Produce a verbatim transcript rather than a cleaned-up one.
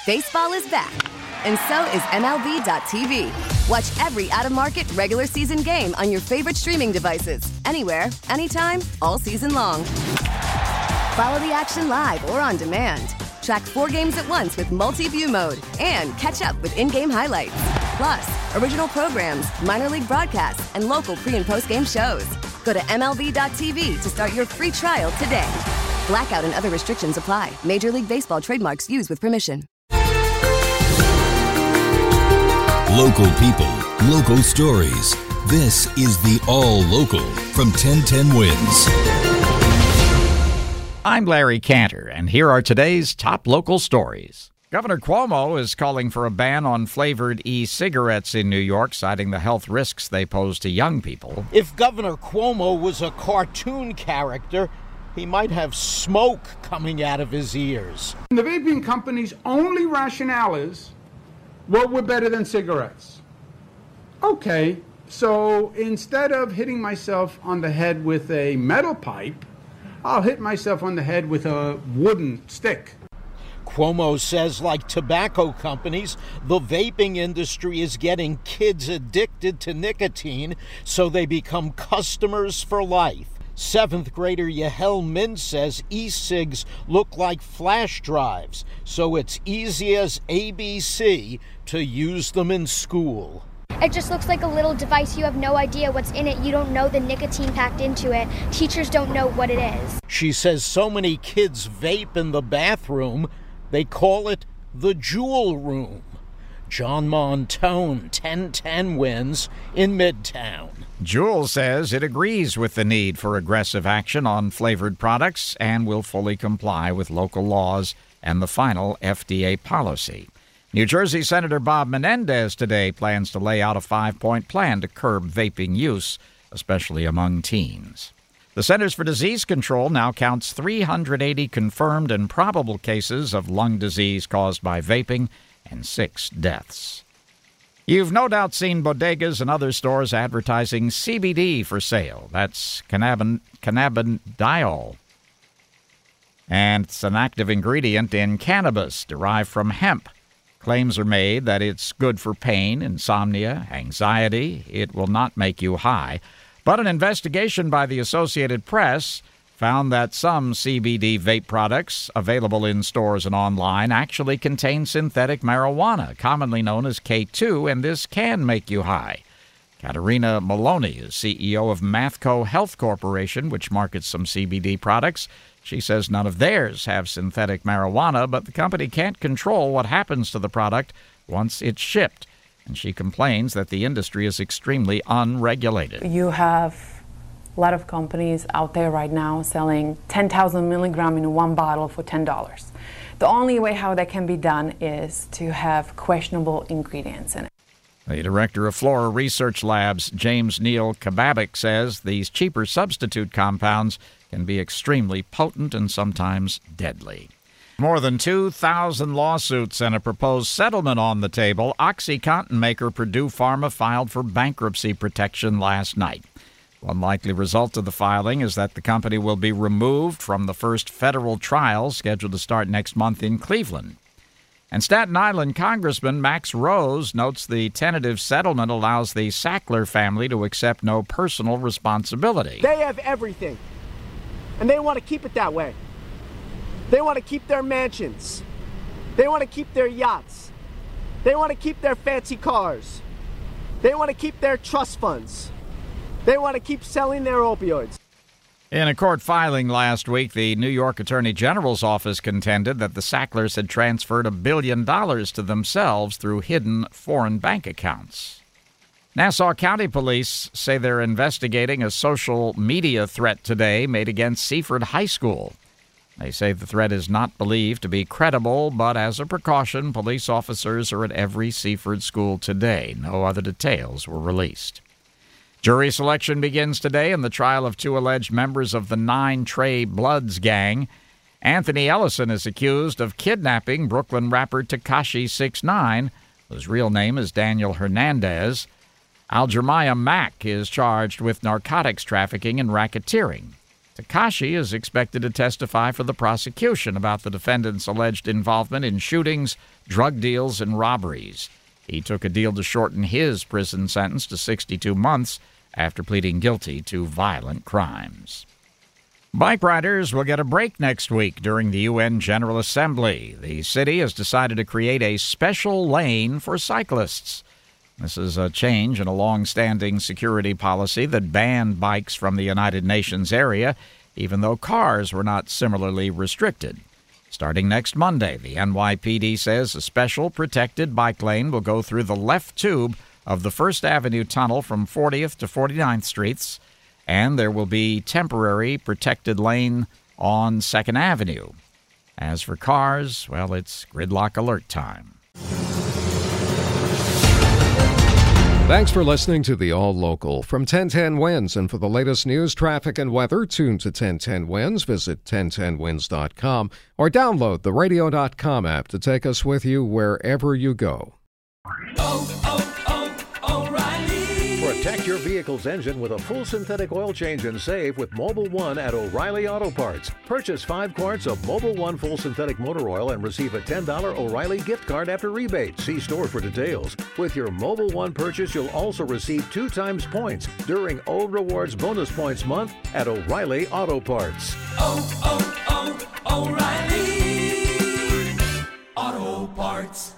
Baseball is back, and so is M L B dot T V. Watch every out-of-market regular season game on your favorite streaming devices, anywhere, anytime, all season long. Follow the action live or on demand. Track four games at once with multi-view mode and catch up with in-game highlights. Plus, original programs, minor league broadcasts, and local pre- and post-game shows. Go to M L B dot T V to start your free trial today. Blackout and other restrictions apply. Major League Baseball trademarks used with permission. Local people, local stories. This is the All Local from ten ten Wins. I'm Larry Cantor, and here are today's top local stories. Governor Cuomo is calling for a ban on flavored e-cigarettes in New York, citing the health risks they pose to young people. If Governor Cuomo was a cartoon character, he might have smoke coming out of his ears. The vaping company's only rationale is, well, we're better than cigarettes. Okay, so instead of hitting myself on the head with a metal pipe, I'll hit myself on the head with a wooden stick. Cuomo says, like tobacco companies, the vaping industry is getting kids addicted to nicotine, so they become customers for life. Seventh grader Yahel Min says e-cigs look like flash drives, so it's easy as A B C to use them in school. It just looks like a little device. You have no idea what's in it. You don't know the nicotine packed into it. Teachers don't know what it is. She says so many kids vape in the bathroom, they call it the Juul room. John Montone, ten ten Wins in Midtown. Juul says it agrees with the need for aggressive action on flavored products and will fully comply with local laws and the final F D A policy. New Jersey Senator Bob Menendez today plans to lay out a five-point plan to curb vaping use, especially among teens. The Centers for Disease Control now counts three hundred eighty confirmed and probable cases of lung disease caused by vaping and six deaths. You've no doubt seen bodegas and other stores advertising C B D for sale. That's cannabin- cannabidiol. And it's an active ingredient in cannabis derived from hemp. Claims are made that it's good for pain, insomnia, anxiety. It will not make you high. But an investigation by the Associated Press found that some C B D vape products available in stores and online actually contain synthetic marijuana, commonly known as K two, and this can make you high. Katerina Maloney is C E O of Mathco Health Corporation, which markets some C B D products. She says none of theirs have synthetic marijuana, but the company can't control what happens to the product once it's shipped. And she complains that the industry is extremely unregulated. You have a lot of companies out there right now selling ten thousand milligrams in one bottle for ten dollars. The only way how that can be done is to have questionable ingredients in it. The director of Flora Research Labs, James Neal Kababik, says these cheaper substitute compounds can be extremely potent and sometimes deadly. More than two thousand lawsuits and a proposed settlement on the table, OxyContin maker Purdue Pharma filed for bankruptcy protection last night. One likely result of the filing is that the company will be removed from the first federal trial scheduled to start next month in Cleveland. And Staten Island Congressman Max Rose notes the tentative settlement allows the Sackler family to accept no personal responsibility. They have everything, and they want to keep it that way. They want to keep their mansions. They want to keep their yachts. They want to keep their fancy cars. They want to keep their trust funds. They want to keep selling their opioids. In a court filing last week, the New York Attorney General's office contended that the Sacklers had transferred a billion dollars to themselves through hidden foreign bank accounts. Nassau County Police say they're investigating a social media threat today made against Seaford High School. They say the threat is not believed to be credible, but as a precaution, police officers are at every Seaford school today. No other details were released. Jury selection begins today in the trial of two alleged members of the Nine Trey Bloods gang. Anthony Ellison is accused of kidnapping Brooklyn rapper Tekashi six nine, whose real name is Daniel Hernandez. Aljamiah Mack is charged with narcotics trafficking and racketeering. Tekashi is expected to testify for the prosecution about the defendant's alleged involvement in shootings, drug deals, and robberies. He took a deal to shorten his prison sentence to sixty-two months after pleading guilty to violent crimes. Bike riders will get a break next week during the U N General Assembly. The city has decided to create a special lane for cyclists. This is a change in a long-standing security policy that banned bikes from the United Nations area, even though cars were not similarly restricted. Starting next Monday, the N Y P D says a special protected bike lane will go through the left tube of the First Avenue tunnel from fortieth to forty-ninth Streets, and there will be temporary protected lane on Second Avenue. As for cars, well, it's gridlock alert time. Thanks for listening to the All Local from ten ten Wins. And for the latest news, traffic, and weather, tune to ten ten Wins. Visit ten ten wins dot com or download the radio dot com app to take us with you wherever you go. Oh, oh, oh, O'Reilly. Protect your vehicle's engine with a full synthetic oil change and save with Mobil one at O'Reilly Auto Parts. Purchase five quarts of Mobil one full synthetic motor oil and receive a ten dollars O'Reilly gift card after rebate. See store for details. With your Mobil one purchase, you'll also receive two times points during O Rewards Bonus Points Month at O'Reilly Auto Parts. Oh, oh, oh, O'Reilly Auto Parts.